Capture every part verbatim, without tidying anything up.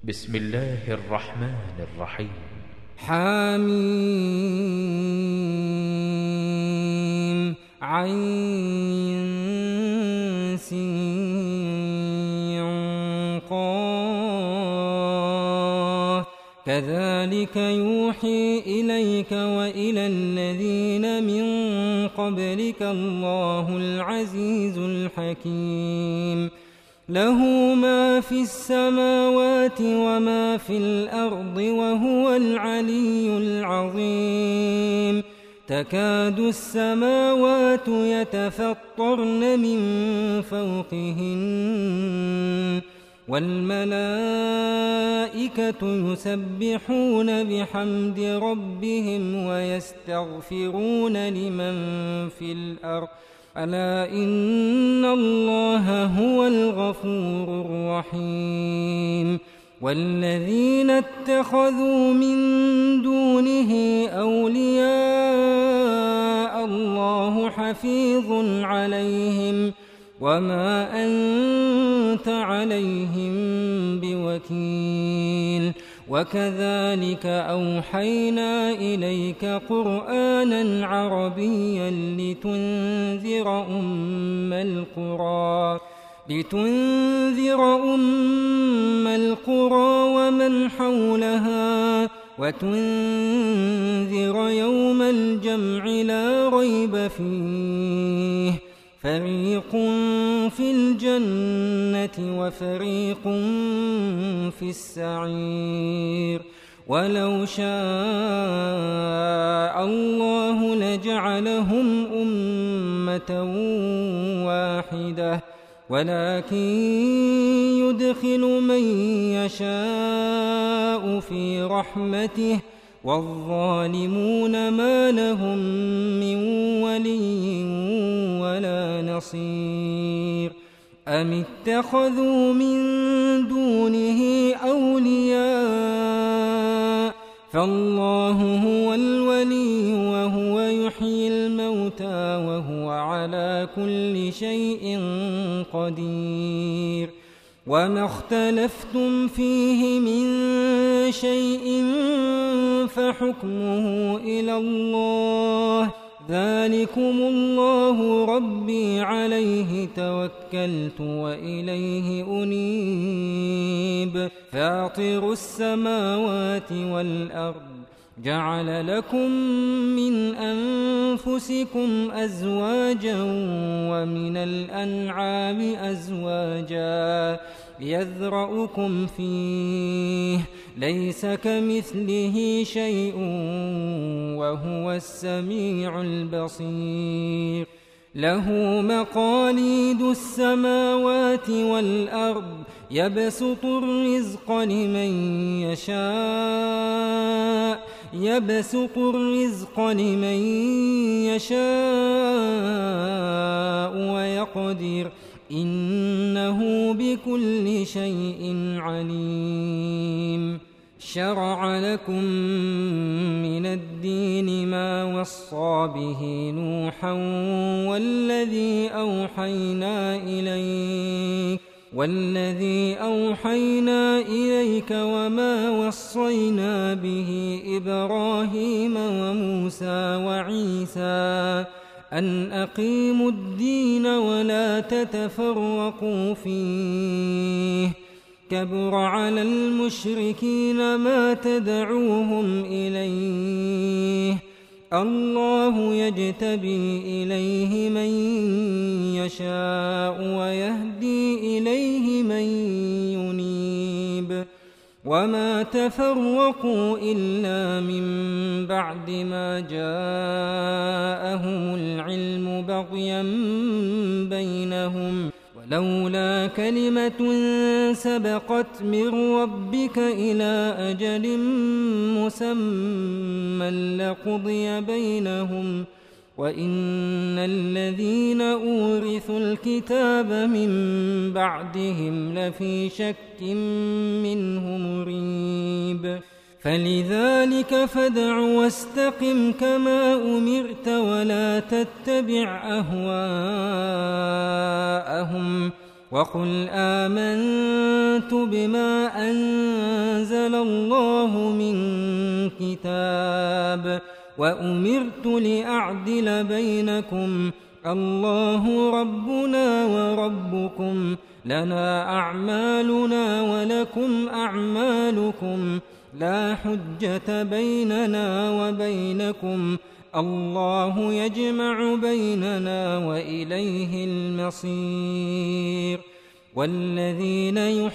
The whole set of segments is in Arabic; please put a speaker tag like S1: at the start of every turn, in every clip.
S1: بسم الله الرحمن الرحيم.
S2: حميم عين سين قاف كذلك يوحي إليك وإلى الذين من قبلك الله العزيز الحكيم. له ما في السماوات وما في الأرض وهو العلي العظيم. تكاد السماوات يتفطرن من فوقهن والملائكة يسبحون بحمد ربهم ويستغفرون لمن في الأرض ألا إن الله هو الغفور الرحيم. والذين اتخذوا من دونه أولياء الله حفيظ عليهم وما أنت عليهم بوكيل. وكذلك أوحينا إليك قرآنا عربيا لتنذر أم القرى لتنذر أم القرى ومن حولها وتنذر يوم الجمع لا ريب فيه فريق في الجنة وفريق في السعير. ولو شاء الله لجعلهم أمة واحدة ولكن يدخل من يشاء في رحمته والظالمون ما لهم من ولي ولا نصير. أم اتخذوا من دونه أولياء فالله هو الولي وهو يحيي الموتى وهو على كل شيء قدير. وما اختلفتم فيه من شيء فحكمه إلى الله ذلكم الله ربي عليه توكلت وإليه أنيب. فاطر السماوات والأرض جعل لكم من أنفسكم أزواجا ومن الأنعام أزواجا يذرأكم فيه ليس كمثله شيء وهو السميع البصير. له مقاليد السماوات والأرض يبسط الرزق لمن يشاء يبسط الرزق لمن يشاء ويقدر إنه بكل شيء عليم. شرع لكم من الدين ما وصى به نوحا والذي أوحينا إليك والذي أوحينا إليك وما وصينا به إبراهيم وموسى وعيسى أن أقيموا الدين ولا تتفرقوا فيه كبر على المشركين ما تدعوهم إليه الله يجتبي إليه من يشاء ويهدي إليه من ينيب. وما تفرقوا إلا من بعد ما جاءهم العلم بغيا بينهم ولولا كلمة سبقت من ربك إلى أجل مسمى لقضي بينهم وإن الذين أورثوا الكتاب من بعدهم لفي شك منه مريب. فلذلك فادع واستقم كما أمرت ولا تتبع أهواءهم وقل آمنت بما أنزل الله من كتاب وأمرت لأعدل بينكم الله ربنا وربكم لنا أعمالنا ولكم أعمالكم لا حجة بيننا وبينكم الله يجمع بيننا وإليه المصير والذين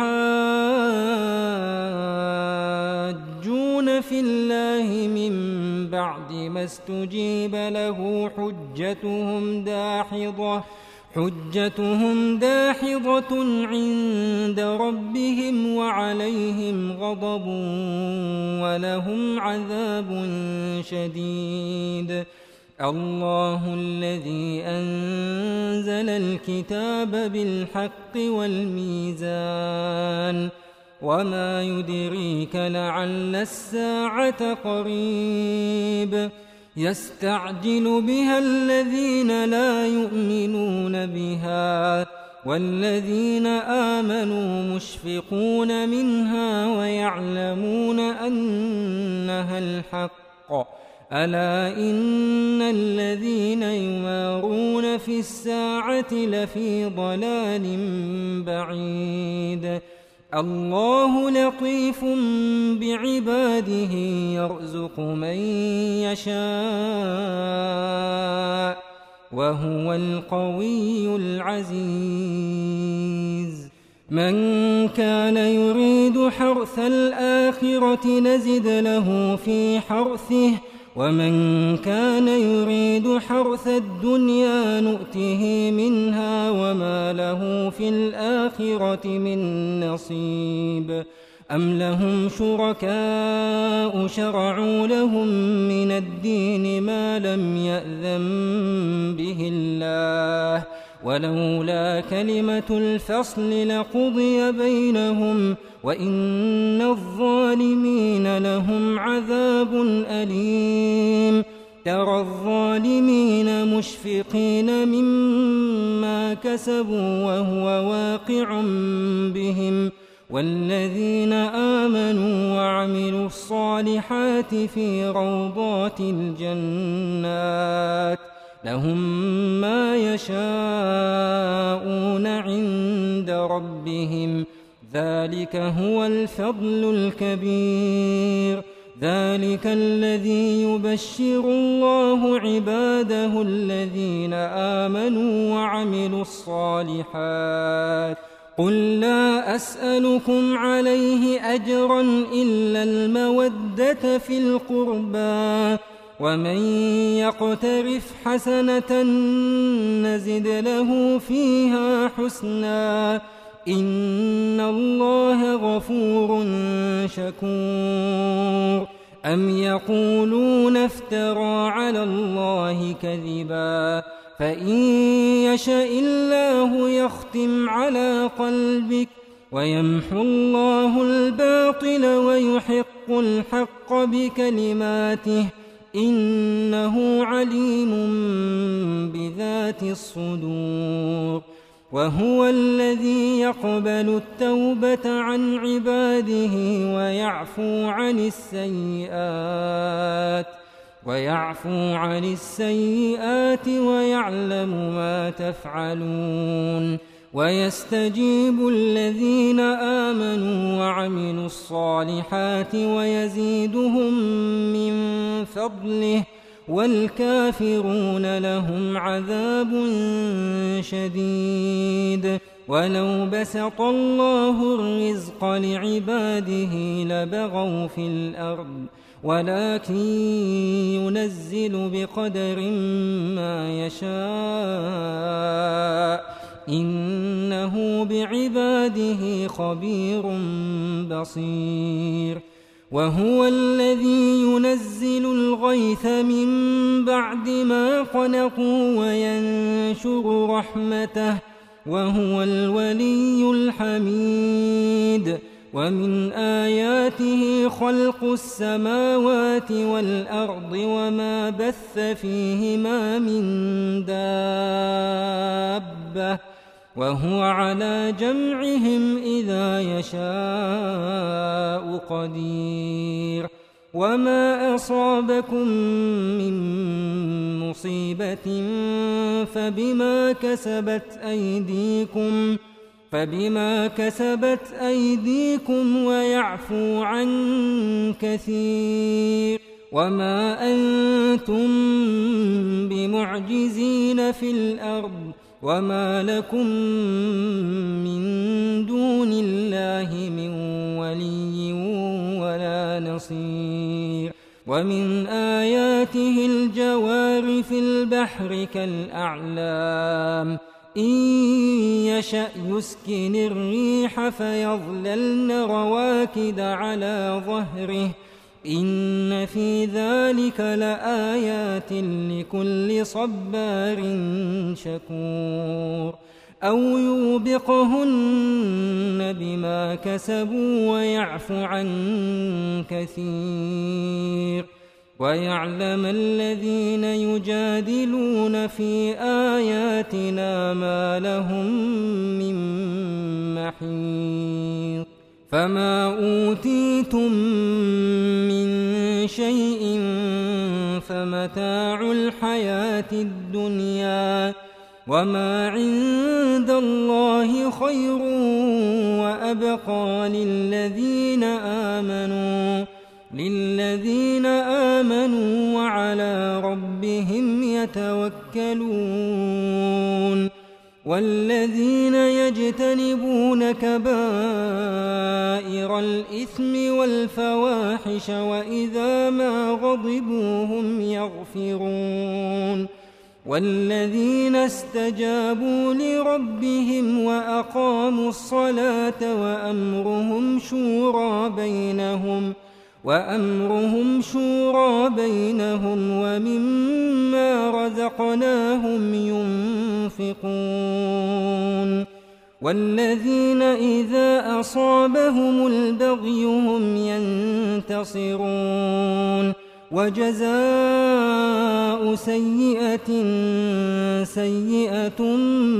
S2: يحاجون في الله من بعد ما استجيب له حجتهم داحضة حجتهم داحضة عند ربهم وعليهم غضب ولهم عذاب شديد الله الذي أنزل الكتاب بالحق والميزان وما يدريك لعل الساعة قريب يستعجل بها الذين لا يؤمنون بها والذين آمنوا مشفقون منها ويعلمون أنها الحق ألا إن الذين يمارون في الساعة لفي ضلال بعيد الله لطيف بعباده يرزق من يشاء وهو القوي العزيز من كان يريد حرث الآخرة نزد له في حرثه ومن كان يريد حرث الدنيا نؤته منها وما له في الآخرة من نصيب أم لهم شركاء شرعوا لهم من الدين ما لم يأذن به الله ولولا كلمة الفصل لقضي بينهم وإن الظالمين لهم عذاب أليم ترى الظالمين مشفقين مما كسبوا وهو واقع بهم والذين آمنوا وعملوا الصالحات في روضات الجنات لهم ما يشاءون عند ربهم ذلك هو الفضل الكبير ذلك الذي يبشر الله عباده الذين آمنوا وعملوا الصالحات قل لا أسألكم عليه أجرا إلا المودة في القربى ومن يقترف حسنة نزد له فيها حسنا إن الله غفور شكور أم يقولون افترى على الله كذبا فإن يشاء الله يختم على قلبك ويمحو الله الباطل ويحق الحق بكلماته إنه عليم بذات الصدور وهو الذي يقبل التوبة عن عباده ويعفو عن السيئات ويعفو عن السيئات ويعلم ما تفعلون ويستجيب الذين آمنوا وعملوا الصالحات ويزيدهم من فضله والكافرون لهم عذاب شديد ولو بسط الله الرزق لعباده لبغوا في الأرض ولكن ينزل بقدر ما يشاء إنه بعباده خبير بصير وهو الذي ينزل الغيث من بعد ما قنطوا وينشر رحمته وهو الولي الحميد ومن آياته خلق السماوات والأرض وما بث فيهما من دابة وهو على جمعهم إذا يشاء قدير وما أصابكم من مصيبة فبما كسبت أيديكم فبما كسبت أيديكم ويعفو عن كثير وما أنتم بمعجزين في الأرض وما لكم من دون الله من ولي ولا نصير ومن آياته الجوار في البحر كالأعلام إن يشأ يسكن الريح فيظللن رواكد على ظهره إن في ذلك لآيات لكل صبار شكور أو يوبقهن بما كسبوا ويعفو عن كثير ويعلم الذين يجادلون في آياتنا ما لهم من محيط فما أوتيتم من شيء فمتاع الحياة الدنيا وما عند الله خير وأبقى للذين آمنوا للذين آمنوا وعلى ربهم يتوكلون والذين يجتنبون كبائر الإثم والفواحش وإذا ما غضبوا هم يغفرون والذين استجابوا لربهم وأقاموا الصلاة وأمرهم شورى بينهم وأمرهم شورى بينهم ومما رزقناهم ينفقون والذين إذا أصابهم البغي هم ينتصرون وجزاء سيئة سيئة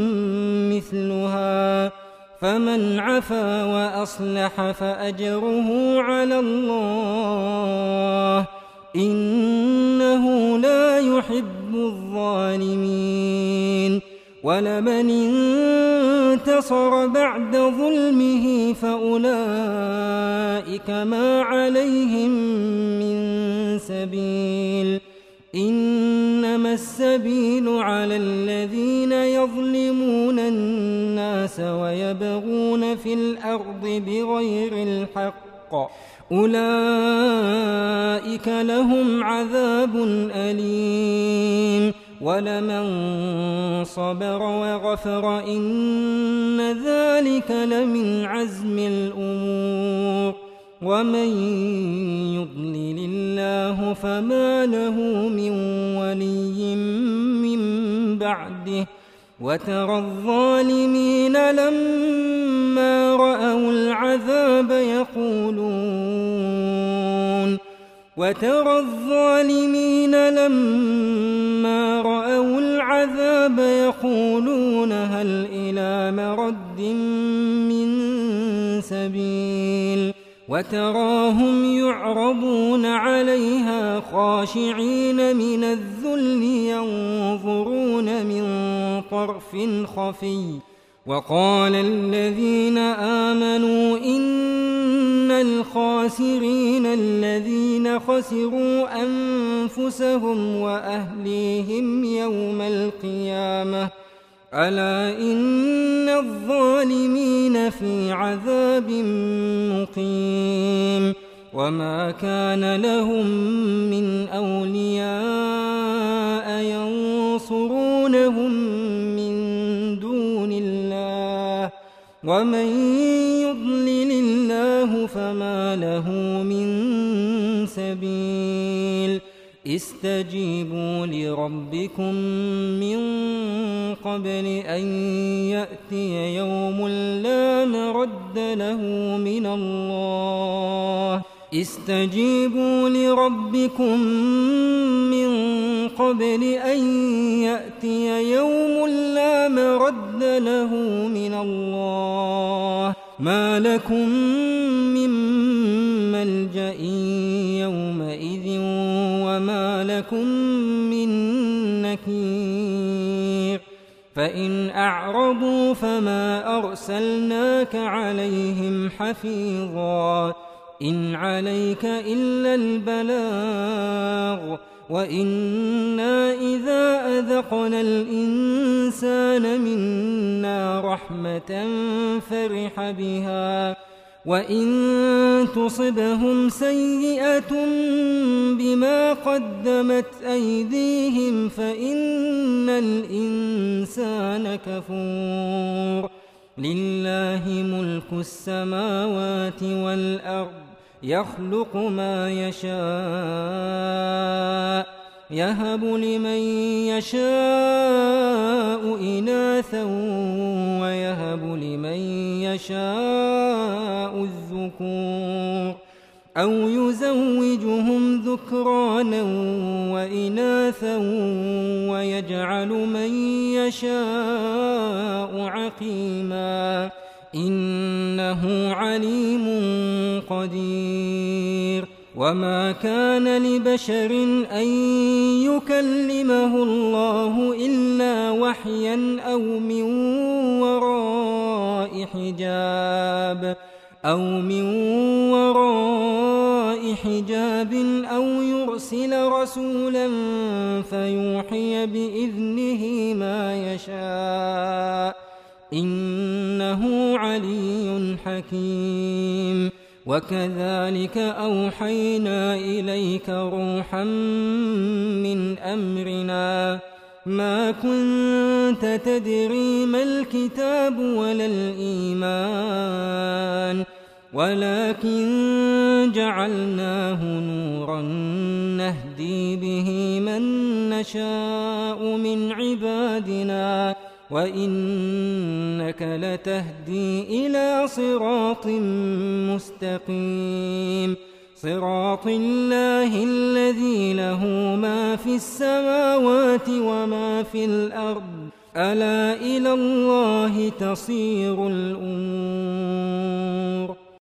S2: مثلها فمن عفا وأصلح فأجره على الله إنه لا يحب الظالمين ولمن انتصر بعد ظلمه فأولئك ما عليهم من سبيل إنما السبيل على الذين يظلمون الناس ويبغون في الأرض بغير الحق أولئك لهم عذاب أليم ولمن صبر وغفر إن ذلك لمن عزم الأمور ومن يضلل الله فما له من ولي من بعده وترى الظالمين لما رأوا العذاب يقولون وترى الظالمين لما رأوا العذاب يقولون هل إلى مرد من سبيل وتراهم يعرضون عليها خاشعين من الذل ينظرون من طرف خفي وقال الذين آمنوا إن الخاسرين الذين خسروا أنفسهم وأهليهم يوم القيامة ألا إن الظالمين في عذاب مقيم وما كان لهم من أولياء ينصرونهم من دون الله ومن يضلل الله فما له من سبيل استجيبوا لربكم من قبل أن يأتي يوم لا مرد له من الله استجيبوا لربكم من قبل أن يأتي يوم لا مرد مرد له من الله ما لكم من ملجأ يومئذ وما لكم من نكير فإن أعرضوا فما أرسلناك عليهم حفيظا إن عليك إلا البلاغ وإنا إذا أذقنا الإنسان منا رحمة فرح بها وإن تصبهم سيئة بما قدمت أيديهم فإن الإنسان كفور لله ملك السماوات والأرض يخلق ما يشاء يهب لمن يشاء إناثا ويهب لمن يشاء الذكور أو يزوجهم ذكرانا وإناثا ويجعل من يشاء عقيما إنه عليم قدير وما كان لبشر أن يكلمه الله إلا وحيا أو من وراء حجاب أو من وراء حجاب أو يرسل رسولا فيوحي بإذنه ما يشاء إنه علي حكيم وكذلك أوحينا إليك روحا من أمرنا ما كنت تدري ما الكتاب ولا الإيمان ولكن جعلناه نورا نهدي به من نشاء من عبادنا وإنك لتهدي إلى صراط مستقيم صراط الله الذي له ما في السماوات وما في الأرض ألا إلى الله تصير الأمور